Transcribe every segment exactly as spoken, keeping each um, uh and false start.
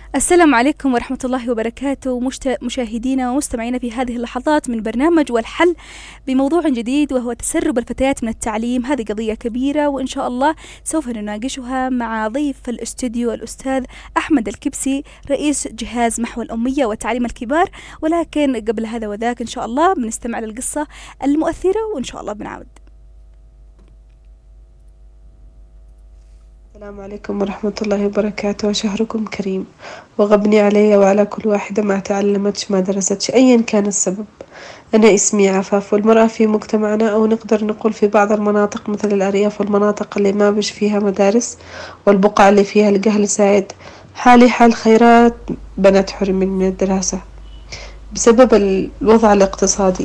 السلام عليكم ورحمة الله وبركاته مشت... مشاهدينا ومستمعينا في هذه اللحظات من برنامج والحل بموضوع جديد، وهو تسرب الفتيات من التعليم. هذه قضية كبيرة وإن شاء الله سوف نناقشها مع ضيف الاستوديو الأستاذ أحمد الكبسي، رئيس جهاز محو الأمية وتعليم الكبار. ولكن قبل هذا وذاك إن شاء الله بنستمع للقصة المؤثرة وإن شاء الله بنعود. السلام عليكم ورحمة الله وبركاته. شهركم كريم وغبني علي وعلى كل واحدة ما تعلمتش ما درستش أيا كان السبب. أنا اسمي عفاف، والمرأة في مجتمعنا أو نقدر نقول في بعض المناطق مثل الأرياف والمناطق اللي ما بش فيها مدارس والبقع اللي فيها الجهل سائد، حالي حال خيرات بنات حرمين من الدراسة بسبب الوضع الاقتصادي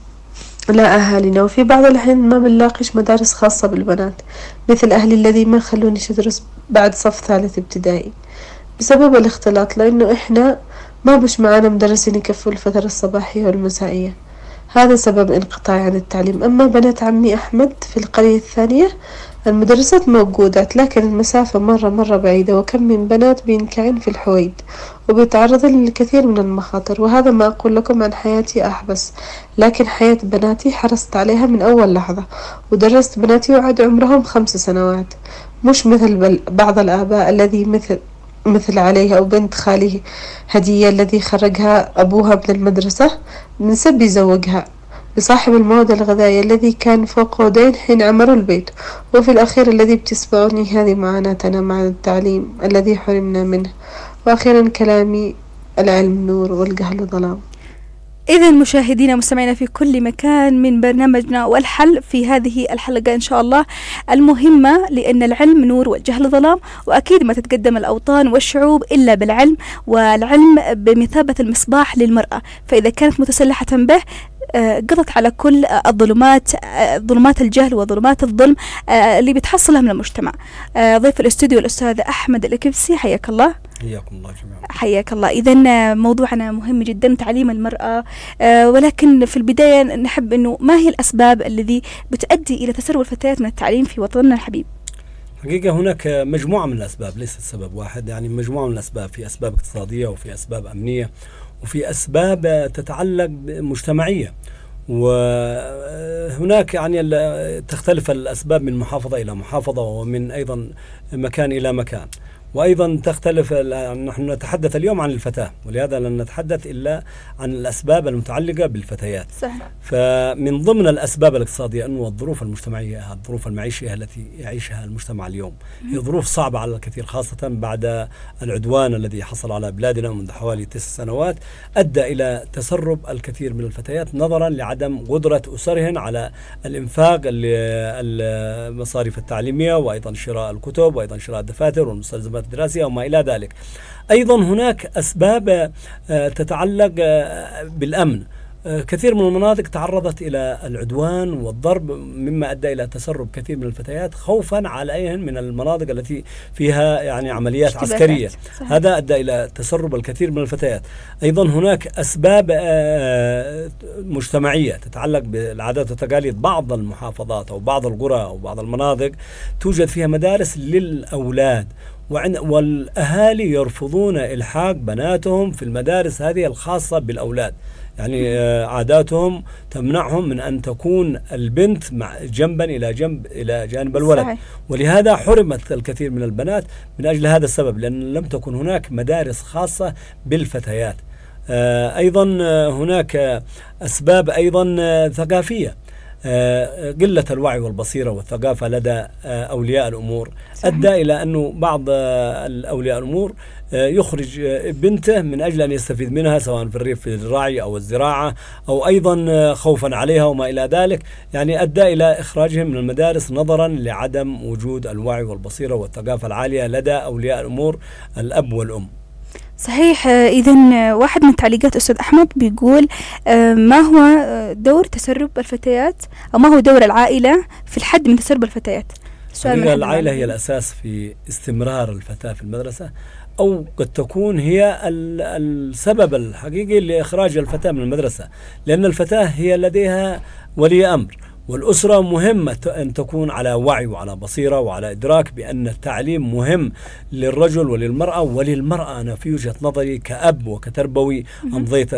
لا أهالينا. وفي بعض الأحيان ما بنلاقيش مدارس خاصة بالبنات، مثل أهلي الذي ما خلونيش أدرس بعد صف ثالث ابتدائي بسبب الاختلاط، لأنه إحنا ما بش معانا مدرسين يكفوا الفترة الصباحية والمسائية. هذا سبب انقطاعي عن التعليم. أما بنات عمي أحمد في القرية الثانية المدرسات موجودات، لكن المسافة مرة مرة بعيدة، وكم من بنات بينكعن في الحويد وبيتعرضن للكثير من المخاطر. وهذا ما أقول لكم عن حياتي أحبس، لكن حياة بناتي حرصت عليها من أول لحظة، ودرست بناتي وعد عمرهم خمس سنوات، مش مثل بعض الآباء الذي مثل مثل عليه أو بنت خاله هدية الذي خرجها أبوها من المدرسة من سب يزوجها بصاحب المواد الغذائية الذي كان فوق ودين حين عمروا البيت. وفي الأخير الذي بتسمعوني هذه معاناتنا مع التعليم الذي حرمنا منه. وأخيرا كلامي: العلم نور والجهل ظلام. إذن مشاهدينا مستمعينا في كل مكان من برنامجنا والحل في هذه الحلقة إن شاء الله المهمة، لأن العلم نور والجهل ظلام، وأكيد ما تتقدم الأوطان والشعوب إلا بالعلم، والعلم بمثابة المصباح للمرأة، فإذا كانت متسلحة به قضت على كل الظلمات، ظلمات الجهل وظلمات الظلم اللي بتحصلها من المجتمع. ضيف الاستوديو الأستاذ أحمد الكبسي، حياك الله. حياكم الله جميعا. حياك الله. إذن موضوعنا مهم جدا، تعليم المرأة، ولكن في البداية نحب أنه ما هي الأسباب الذي بتؤدي إلى تسرب الفتيات من التعليم في وطننا الحبيب؟ حقيقة هناك مجموعة من الأسباب، ليست سبب واحد، يعني مجموعة من الأسباب. في أسباب اقتصادية، وفي أسباب أمنية، وفي أسباب تتعلق مجتمعية، وهناك يعني تختلف الأسباب من محافظة إلى محافظة، ومن أيضا مكان إلى مكان، وأيضا تختلف. نحن نتحدث اليوم عن الفتاة، ولهذا لن نتحدث إلا عن الأسباب المتعلقة بالفتيات. صحيح. فمن ضمن الأسباب الاقتصادية أنه الظروف المجتمعية، الظروف المعيشية التي يعيشها المجتمع اليوم هي ظروف صعبة على الكثير، خاصة بعد العدوان الذي حصل على بلادنا منذ حوالي تسع سنوات، أدى إلى تسرب الكثير من الفتيات نظرا لعدم قدرة أسرهن على الإنفاق المصاريف التعليمية، وأيضا شراء الكتب، وأيضا شراء الدفاتر والمستلزمات الدراسية وما إلى ذلك. أيضا هناك أسباب تتعلق بالأمن. كثير من المناطق تعرضت إلى العدوان والضرب، مما أدى إلى تسرب كثير من الفتيات خوفا عليهن من المناطق التي فيها يعني عمليات عسكرية. صحيح. هذا أدى إلى تسرب الكثير من الفتيات. أيضا هناك أسباب مجتمعية تتعلق بالعادات والتقاليد. بعض المحافظات أو بعض القرى أو بعض المناطق توجد فيها مدارس للأولاد، والأهالي يرفضون إلحاق بناتهم في المدارس هذه الخاصة بالأولاد، يعني عاداتهم تمنعهم من أن تكون البنت مع جنبا إلى جنب إلى جانب الولد. صحيح. ولهذا حرمت الكثير من البنات من أجل هذا السبب، لأن لم تكن هناك مدارس خاصة بالفتيات. أيضا هناك أسباب أيضا ثقافية. قلة الوعي والبصيرة والثقافة لدى أولياء الأمور. صحيح. أدى إلى أنه بعض الأولياء الأمور يخرج بنته من أجل أن يستفيد منها، سواء في الريف في الرعي أو الزراعة، أو أيضا خوفا عليها وما إلى ذلك، يعني أدى إلى إخراجهم من المدارس نظرا لعدم وجود الوعي والبصيرة والثقافة العالية لدى أولياء الأمور الأب والأم. صحيح. إذن واحد من تعليقات أستاذ أحمد بيقول ما هو دور تسرب الفتيات، أو ما هو دور العائلة في الحد من تسرب الفتيات؟ العائلة هي الأساس في استمرار الفتاة في المدرسة، أو قد تكون هي السبب الحقيقي لإخراج الفتاة من المدرسة، لأن الفتاة هي لديها ولي أمر، والأسرة مهمة أن تكون على وعي وعلى بصيرة وعلى إدراك بأن التعليم مهم للرجل وللمرأة. وللمرأة أنا في وجهة نظري كأب وكتربوي أمضيت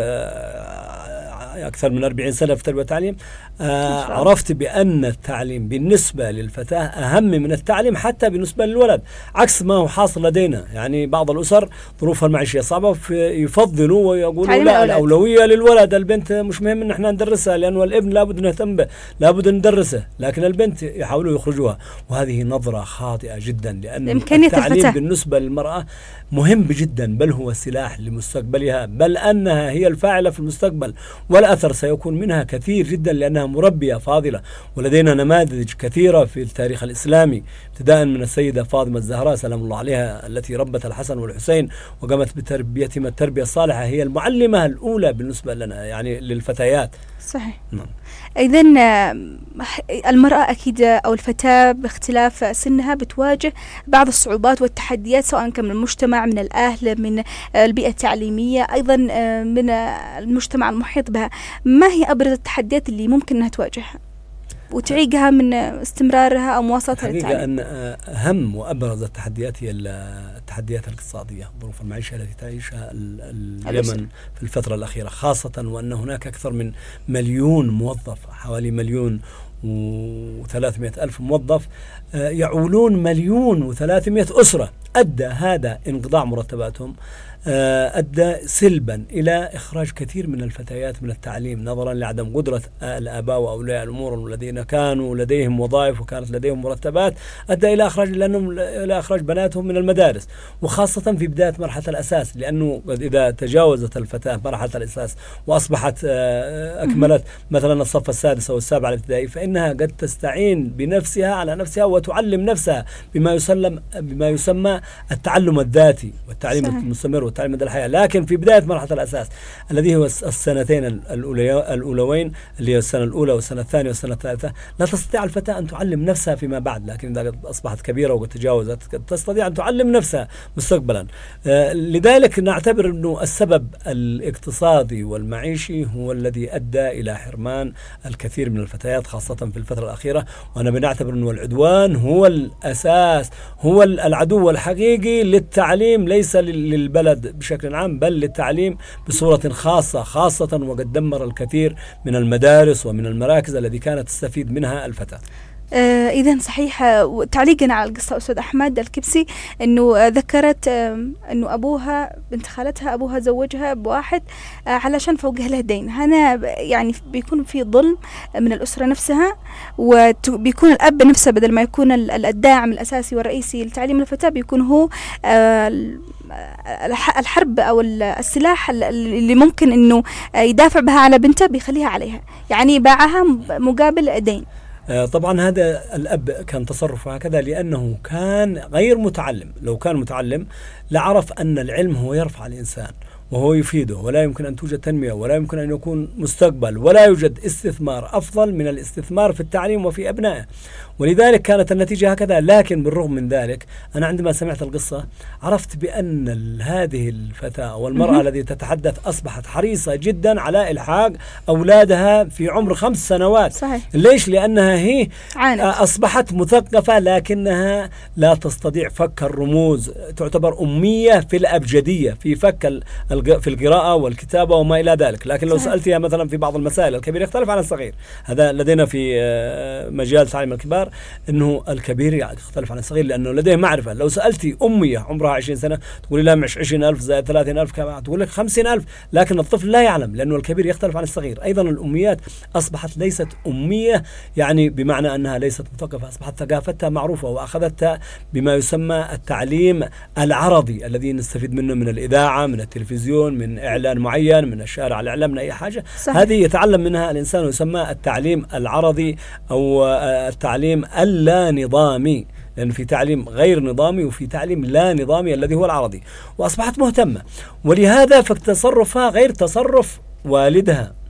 أكثر من أربعين سنة في تربية وتعليم، آه عرفت بأن التعليم بالنسبة للفتاة أهم من التعليم حتى بالنسبة للولد، عكس ما هو حاصل لدينا. يعني بعض الأسر ظروفها المعيشية صعبة يفضلوا ويقولوا لا، الأولوية للولد، البنت مش مهم إن احنا ندرسها لأنه الابن لابد نهتم به، لابد ندرسه، لكن البنت يحاولوا يخرجوها. وهذه نظرة خاطئة جدا، لأن التعليم بالنسبة للمرأة مهم جدا، بل هو سلاح لمستقبلها، بل أنها هي الفاعلة في المستقبل، والأثر سيكون منها كثير جدا لأنها مربية فاضلة. ولدينا نماذج كثيرة في التاريخ الإسلامي، ابتداء من السيدة فاطمة الزهراء سلام الله عليها التي ربت الحسن والحسين وقامت بتربيتهم التربية الصالحة، هي المعلمة الأولى بالنسبة لنا يعني للفتيات. صحيح. نعم. إذن المرأة أكيد أو الفتاة باختلاف سنها بتواجه بعض الصعوبات والتحديات، سواء كان من المجتمع، من الأهل، من البيئة التعليمية، أيضا من المجتمع المحيط بها. ما هي أبرز التحديات اللي ممكن أنها تواجهها وتعيقها من استمرارها أو مواصلتها للتعليم؟ أن أهم وأبرز التحديات هي التحديات الاقتصادية، ظروف المعيشة التي تعيشها اليمن في الفترة الأخيرة، خاصة وأن هناك أكثر من مليون موظف، حوالي مليون وثلاثمائة ألف موظف يعولون مليون وثلاثمائة أسرة. أدى هذا انقطاع مرتباتهم، أدى سلبا إلى إخراج كثير من الفتيات من التعليم، نظرا لعدم قدرة الآباء وأولياء الأمور الذين كانوا لديهم وظائف وكانت لديهم مرتبات، أدى إلى إخراج لأنهم إلى إخراج بناتهم من المدارس، وخاصة في بداية مرحلة الأساس، لأنه إذا تجاوزت الفتاة مرحلة الأساس وأصبحت أكملت مثلا الصف السادس أو السابع الابتدائي، فإنها قد تستعين بنفسها على نفسها وتعلم نفسها بما يسلم بما يسمى التعلم الذاتي والتعليم صحيح. المستمر والتعليم مدى الحياة. لكن في بداية مرحلة الأساس الذي هو السنتين الأولوين اللي هي السنة الأولى والسنة الثانية والسنة الثالثة، لا تستطيع الفتاة أن تعلم نفسها فيما بعد، لكن إذا أصبحت كبيرة وقد تجاوزت تستطيع أن تعلم نفسها مستقبلا. آه لذلك نعتبر أنه السبب الاقتصادي والمعيشي هو الذي أدى إلى حرمان الكثير من الفتيات خاصة في الفترة الأخيرة. وأنا بنعتبر أنه العدوان هو الأساس، هو العدو الحقيقي للتعليم، ليس للبلد بشكل عام بل للتعليم بصورة خاصة، خاصة وقد دمر الكثير من المدارس ومن المراكز التي كانت تستفيد منها الفتاة. آه إذن صحيح. تعليقا على القصة أستاذ أحمد الكبسي، أنه ذكرت آه أنه أبوها بنت خالتها أبوها زوجها بواحد آه علشان فوقها له دين. هنا يعني بيكون في ظلم من الأسرة نفسها، وبيكون الأب نفسه بدل ما يكون الداعم الأساسي والرئيسي لتعليم الفتاة بيكون هو آه الحرب أو السلاح اللي ممكن أنه يدافع بها على بنته بيخليها عليها، يعني باعها مقابل دين. طبعا هذا الأب كان تصرفه هكذا لأنه كان غير متعلم. لو كان متعلم لعرف أن العلم هو يرفع الإنسان وهو يفيده، ولا يمكن أن توجد تنمية، ولا يمكن أن يكون مستقبل، ولا يوجد استثمار أفضل من الاستثمار في التعليم وفي أبنائه. ولذلك كانت النتيجة هكذا. لكن بالرغم من ذلك أنا عندما سمعت القصة عرفت بأن هذه الفتاة والمرأة التي تتحدث أصبحت حريصة جدا على إلحاق أولادها في عمر خمس سنوات. صحيح. ليش؟ لأنها هي عانت. أصبحت مثقفة لكنها لا تستطيع فك الرموز، تعتبر أمية في الأبجدية في فك في القراءة والكتابة وما إلى ذلك. لكن لو سألتها مثلا في بعض المسائل الكبير يختلف عن الصغير، هذا لدينا في مجال تعليم الكبار أنه الكبير يختلف عن الصغير لأنه لديه معرفة. لو سألتي أمية عمرها عشرين سنة تقولي لا مش عشرين ألف زائد ثلاثين ألف كما تقول لك خمسين ألف، لكن الطفل لا يعلم لأنه الكبير يختلف عن الصغير. أيضا الأميات أصبحت ليست أمية يعني بمعنى أنها ليست مثقفة، أصبحت ثقافتها معروفة وأخذتها بما يسمى التعليم العرضي الذي نستفيد منه من الإذاعة، من التلفزيون، من إعلان معين، من الشارع، الإعلام، من أي حاجة. صحيح. هذه يتعلم منها الإنسان ويسمى التعليم العرضي أو التعليم اللا نظامي، لأن في تعليم غير نظامي وفي تعليم لا نظامي الذي هو العرضي. وأصبحت مهتمة، ولهذا فتصرفها غير تصرف والدها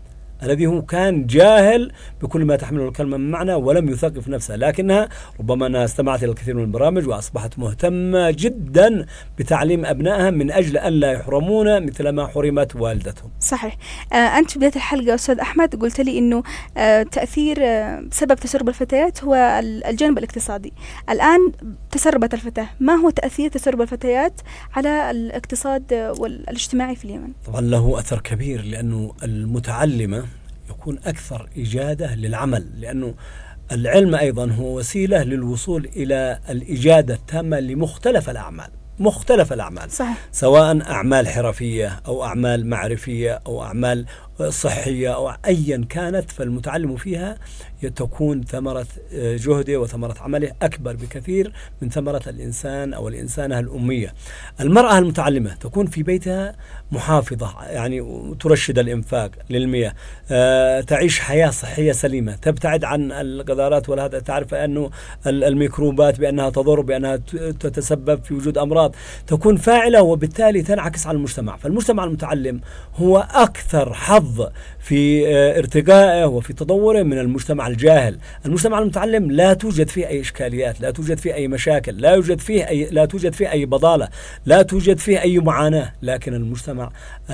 الذي هو كان جاهل بكل ما تحمله الكلمة من معنى ولم يثقف نفسه، لكنها ربما أنها استمعت إلى الكثير من البرامج وأصبحت مهتمة جدا بتعليم أبنائها من أجل أن لا يحرمون مثل ما حرمت والدتهم. صحيح. آه أنت في بداية الحلقة أستاذ أحمد قلت لي أنه آه تأثير آه سبب تسرب الفتيات هو الجانب الاقتصادي. الآن تسربت الفتاة، ما هو تأثير تسرب الفتيات على الاقتصاد والاجتماعي في اليمن؟ طبعا له أثر كبير، لأنه المتعلمة يكون أكثر إجادة للعمل، لأنه العلم أيضا هو وسيلة للوصول إلى الإجادة التامة لمختلف الأعمال، مختلف الأعمال. صحيح. سواء أعمال حرفية أو أعمال معرفية أو أعمال صحية أو أيا كانت، فالمتعلم فيها تكون ثمرة جهده وثمرة عمله أكبر بكثير من ثمرة الإنسان أو الإنسانة الأمية. المرأة المتعلمة تكون في بيتها محافظة، يعني ترشد الإنفاق للمياه، أه تعيش حياة صحية سليمة، تبتعد عن القذارات وهذا، تعرف أنه الميكروبات بأنها تضر، بأنها تتسبب في وجود أمراض، تكون فاعلة وبالتالي تنعكس على المجتمع. فالمجتمع المتعلم هو أكثر حظ في ارتقائه وفي تطوره من المجتمع الجاهل. المجتمع المتعلم لا توجد فيه أي إشكاليات، لا توجد فيه أي مشاكل، لا يوجد فيه أي لا توجد فيه أي بضالة، لا توجد فيه أي معاناة. لكن المجتمع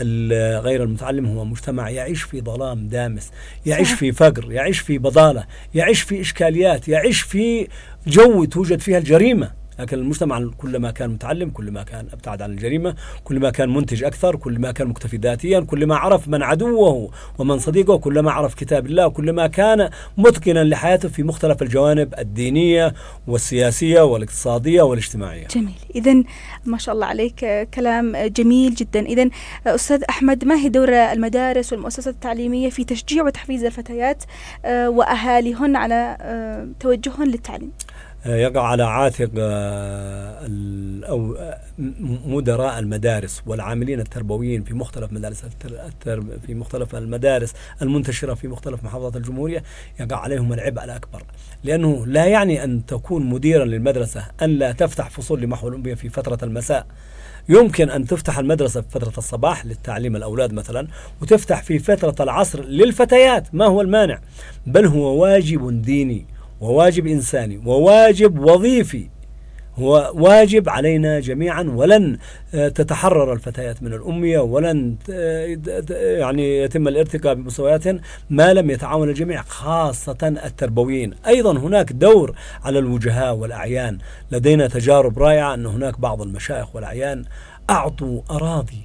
غير المتعلم هو مجتمع يعيش في ظلام دامس، يعيش في فقر، يعيش في بضالة، يعيش في إشكاليات، يعيش في جو توجد فيها الجريمة. لكن المجتمع كلما كان متعلم كلما كان ابتعد عن الجريمة، كلما كان منتج أكثر، كلما كان مكتفي ذاتيا، كلما عرف من عدوه ومن صديقه، كلما عرف كتاب الله، كلما كان متقنا لحياته في مختلف الجوانب الدينية والسياسية والاقتصادية والاجتماعية. جميل. إذن ما شاء الله عليك، كلام جميل جدا. إذن أستاذ أحمد، ما هي دور المدارس والمؤسسات التعليمية في تشجيع وتحفيز الفتيات وأهاليهن على توجههن للتعليم؟ يقع على عاتق أو مدراء المدارس والعاملين التربويين في مختلف مدارس في مختلف المدارس المنتشرة في مختلف محافظات الجمهورية، يقع عليهم العبء الأكبر، لأنه لا يعني أن تكون مديرا للمدرسة أن لا تفتح فصول لمحو الأمية في فترة المساء. يمكن أن تفتح المدرسة في فترة الصباح للتعليم الأولاد مثلا، وتفتح في فترة العصر للفتيات، ما هو المانع؟ بل هو واجب ديني وواجب إنساني وواجب وظيفي، هو واجب علينا جميعا، ولن تتحرر الفتيات من الأمية، ولن يعني يتم الارتقاء بمستوياتهن ما لم يتعاون الجميع، خاصة التربويين. أيضا هناك دور على الوجهاء والأعيان. لدينا تجارب رائعة أن هناك بعض المشايخ والأعيان أعطوا أراضي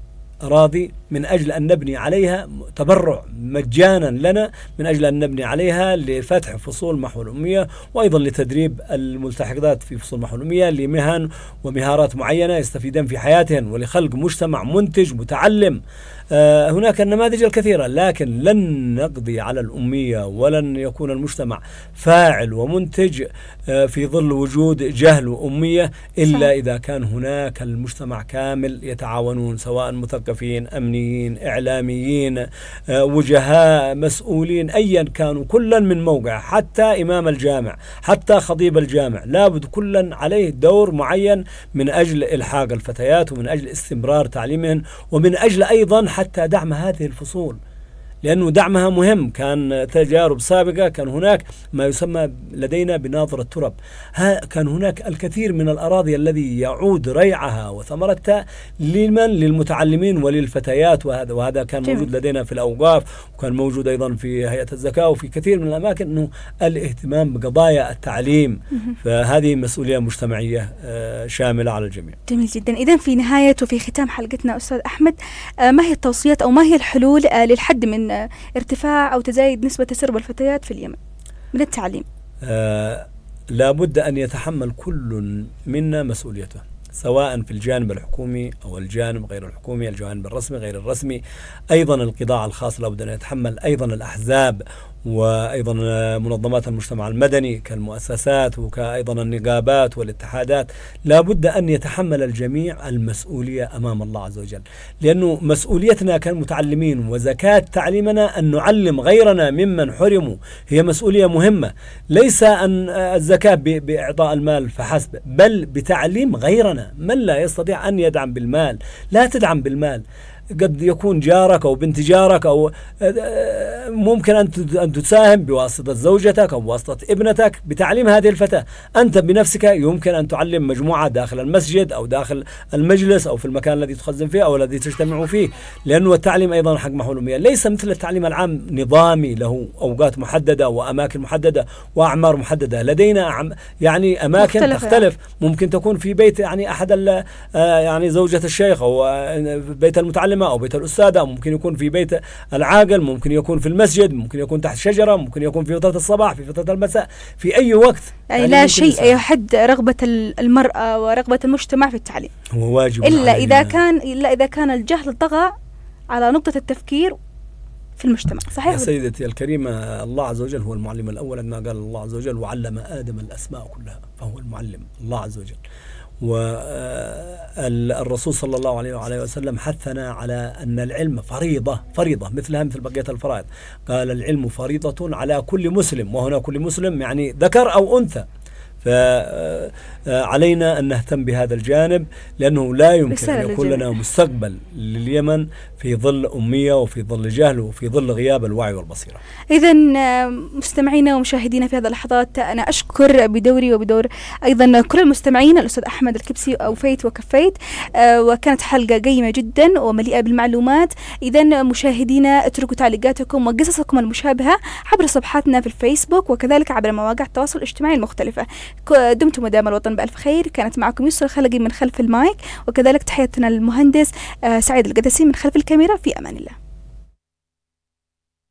أراضي من أجل أن نبني عليها، تبرع مجانا لنا من أجل أن نبني عليها لفتح فصول محو الأمية، وأيضا لتدريب الملتحقات في فصول محو الأمية لمهن ومهارات معينة يستفيدون في حياتهم، ولخلق مجتمع منتج متعلم. آه هناك النماذج الكثيرة، لكن لن نقضي على الأمية ولن يكون المجتمع فاعل ومنتج آه في ظل وجود جهل وأمية إلا إذا كان هناك المجتمع كامل يتعاونون، سواء مثقفين، أمنيين، إعلاميين، آه وجهاء، مسؤولين، أيا كانوا، كلا من موقع، حتى إمام الجامع، حتى خطيب الجامع، لابد كلا عليه دور معين من أجل إلحاق الفتيات ومن أجل استمرار تعليمهن، ومن أجل أيضا حتى دعم هذه الفصول، لأنه دعمها مهم. كان تجارب سابقة كان هناك ما يسمى لدينا بناظر الترب، كان هناك الكثير من الأراضي الذي يعود ريعها وثمرتها لمن للمتعلمين وللفتيات، وهذا وهذا كان جميل. موجود لدينا في الأوقاف، وكان موجود أيضا في هيئة الزكاة وفي كثير من الأماكن، أنه الاهتمام بقضايا التعليم. فهذه مسؤولية مجتمعية شاملة على الجميع. جميل جدا. إذن في نهاية وفي ختام حلقتنا أستاذ أحمد، ما هي التوصيات أو ما هي الحلول للحد من ارتفاع أو تزايد نسبة تسرب الفتيات في اليمن من التعليم؟ آه لابد أن يتحمل كل منا مسؤوليته، سواء في الجانب الحكومي أو الجانب غير الحكومي، الجانب الرسمي غير الرسمي. أيضا القطاع الخاص لابد أن يتحمل، أيضا الأحزاب وأيضا منظمات المجتمع المدني كالمؤسسات وكأيضا النقابات والاتحادات، لابد أن يتحمل الجميع المسؤولية أمام الله عز وجل، لأنه مسؤوليتنا كمتعلمين وزكاة تعليمنا أن نعلم غيرنا ممن حرموا، هي مسؤولية مهمة. ليس أن الزكاة بإعطاء المال فحسب، بل بتعليم غيرنا من لا يستطيع أن يدعم بالمال. لا تدعم بالمال، قد يكون جارك أو بنت جارك، أو ممكن أن تساهم بواسطة زوجتك أو بواسطة ابنتك بتعليم هذه الفتاة. أنت بنفسك يمكن أن تعلم مجموعة داخل المسجد أو داخل المجلس أو في المكان الذي تخزن فيه أو الذي تجتمع فيه، لأنه التعليم أيضا حق محول أمية، ليس مثل التعليم العام نظامي له أوقات محددة وأماكن محددة وأعمار محددة. لدينا يعني أماكن مختلفة. تختلف، ممكن تكون في بيت يعني أحد يعني زوجة الشيخ أو بيت المتعلمة أو بيت الأستاذة، أو ممكن يكون في بيت العاقل، ممكن يكون في المسجد، ممكن يكون تحت شجرة، ممكن يكون في فترة الصباح، في فترة المساء، في أي وقت. يعني, يعني لا شيء يحد رغبة المرأة ورغبة المجتمع في التعليم، هو واجب إلا علينا. إذا كان إلا إذا كان الجهل طغى على نقطة التفكير في المجتمع. صحيح يا سيدتي الكريمة، الله عز وجل هو المعلم الأول، عندما قال الله عز وجل وعلم آدم الأسماء كلها، فهو المعلم الله عز وجل. والرسول صلى الله عليه وعليه وسلم حثنا على أن العلم فريضة فريضة مثلها مثل بقية الفرائض. قال العلم فريضة على كل مسلم، وهنا كل مسلم يعني ذكر أو أنثى، فعلينا أن نهتم بهذا الجانب، لأنه لا يمكن أن يكون لنا مستقبل لليمن في ظل أمية وفي ظل جهل وفي ظل غياب الوعي والبصيرة. إذن مستمعينا ومشاهدينا في هذه اللحظات، أنا أشكر بدوري وبدور أيضا كل المستمعين، الأستاذ أحمد الكبسي أوفيت وكفيت، وكانت حلقة قيمة جدا ومليئة بالمعلومات. إذن مشاهدينا اتركوا تعليقاتكم وقصصكم المشابهة عبر صفحاتنا في الفيسبوك وكذلك عبر مواقع التواصل الاجتماعي المختلفة. دمتم مدام الوطن بألف خير. كانت معكم يسرى الخلقي من خلف المايك، وكذلك تحياتنا للمهندس سعيد القدسي من خلف الكاميرا. في أمان الله.